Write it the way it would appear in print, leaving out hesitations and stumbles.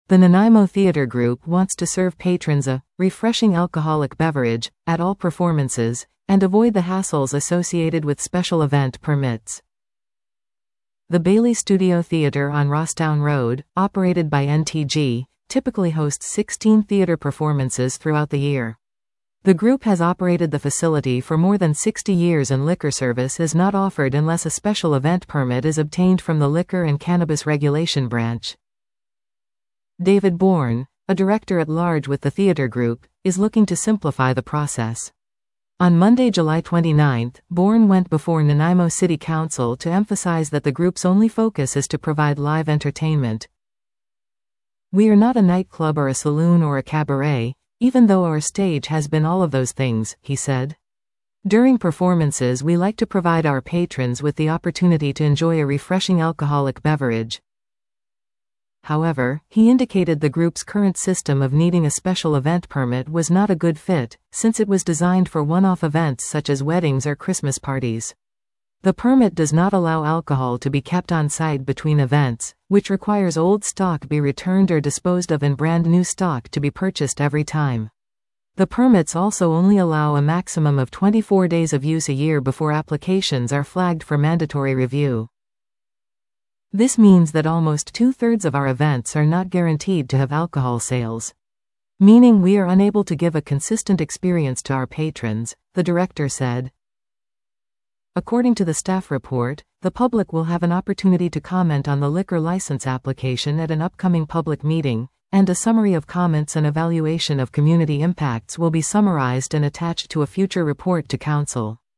The Nanaimo Theater Group wants to serve patrons a refreshing alcoholic beverage at all performances and avoid the hassles associated with special event permits. The Bailey Studio Theater on Rossdown Road, operated by NTG, typically hosts 16 theater performances throughout the year. The group has operated the facility for more than 60 years and liquor service is not offered unless a special event permit is obtained from the Liquor and Cannabis Regulation Branch. David Bourne, a director-at-large with the theater group, is looking to simplify the process. On Monday, July 29, Bourne went before Nanaimo City Council to emphasize that the group's only focus is to provide live entertainment. "We are not a nightclub or a saloon or a cabaret, even though our stage has been all of those things," he said. "During performances we like to provide our patrons with the opportunity to enjoy a refreshing alcoholic beverage." However, he indicated the group's current system of needing a special event permit was not a good fit, since it was designed for one-off events such as weddings or Christmas parties. The permit does not allow alcohol to be kept on site between events, which requires old stock be returned or disposed of and brand new stock to be purchased every time. The permits also only allow a maximum of 24 days of use a year before applications are flagged for mandatory review. This means that almost 2/3 of our events are not guaranteed to have alcohol sales. Meaning we are unable to give a consistent experience to our patrons, the director said. According to the staff report, the public will have an opportunity to comment on the liquor license application at an upcoming public meeting, and a summary of comments and evaluation of community impacts will be summarized and attached to a future report to Council.